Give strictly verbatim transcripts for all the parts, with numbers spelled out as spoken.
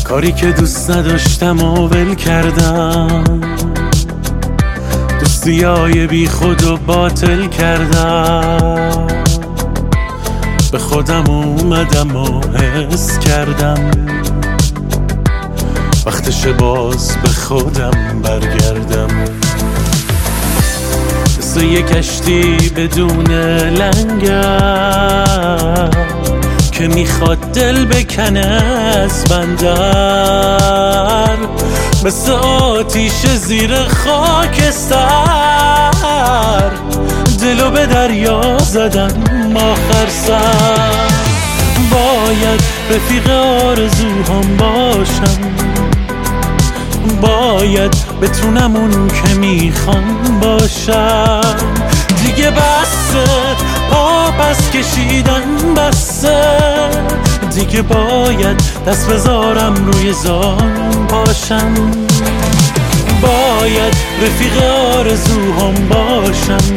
کاری که دوست نداشتم و ول کردم، دوستیای بی خود و باطل کردم. به خودم اومدم و حس کردم وقتش باز به خودم برگردم. مثل یه کشتی بدون لنگر که میخواد دل بکنه از بندر، مثل آتیش زیر خاکستر دلو به دریا زدم آخر سر. باید رفیق آرزوهام باشم، باید بتونم اون که میخوام باشم. دیگه بسه پا پس کشیدن بسه، دیگه باید دست بذارم روی زانو پاشم. باید رفیق آرزوهام باشم،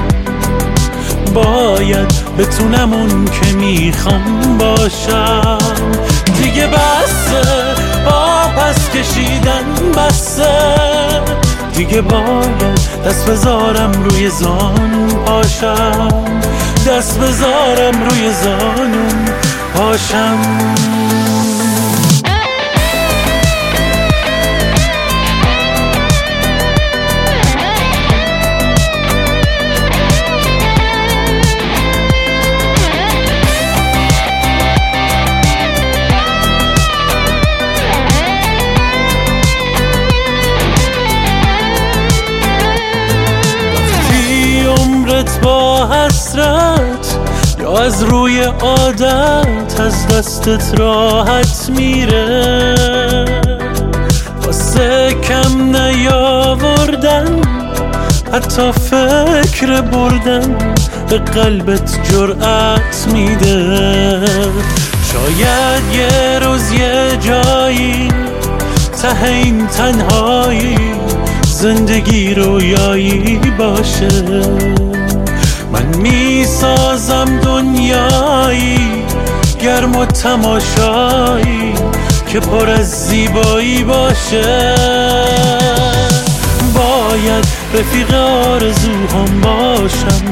باید بتونم اون که میخوام باشم. دیگه بسه پا پس کشیدن بسه، دیگه باید دست بذارم روی زانو پاشم، دست بذارم روی زانو پاشم. با حسرت یا از روی عادت از دستت راحت میره، واسه کم نیاوردن حتی فکر بردن به قلبت جرأت میده. شاید یه روز یه جایی ته این تنهایی زندگی رویایی باشه، من میسازم دنیایی گرم و تماشایی که پر از زیبایی باشه. باید رفیق آرزوهام باشم،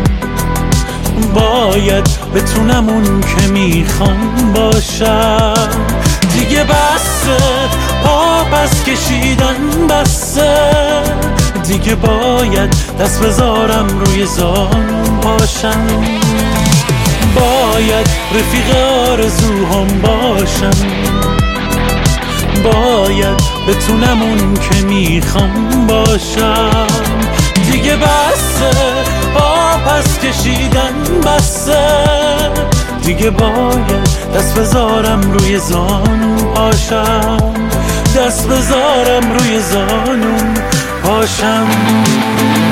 باید بتونم اون که میخوام باشم. دیگه بسه پا پس کشیدن بسه، دیگه باید دست بذارم روی زانو پاشم. باید رفیق آرزوهام باشم، باید بتونم اون که میخوام باشم. دیگه بسه پا پس کشیدن بسه، دیگه باید دست بذارم روی زانو پاشم، دست بذارم روی زانو پاشم.